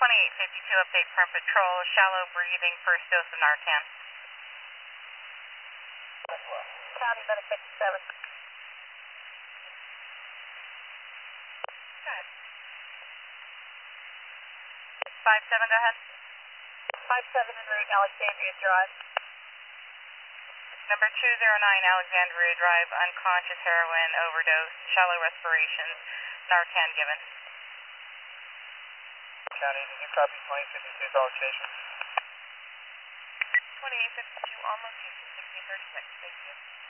2852 update from patrol, shallow breathing, first dose of Narcan. County Medic 57. 57, go ahead. 57 en route, Alexandria Drive. Number 209 Alexandria Drive, unconscious heroin overdose, shallow respirations, Narcan given. County, did you copy 2052's allocation? 2852 on location, 1636, thank you.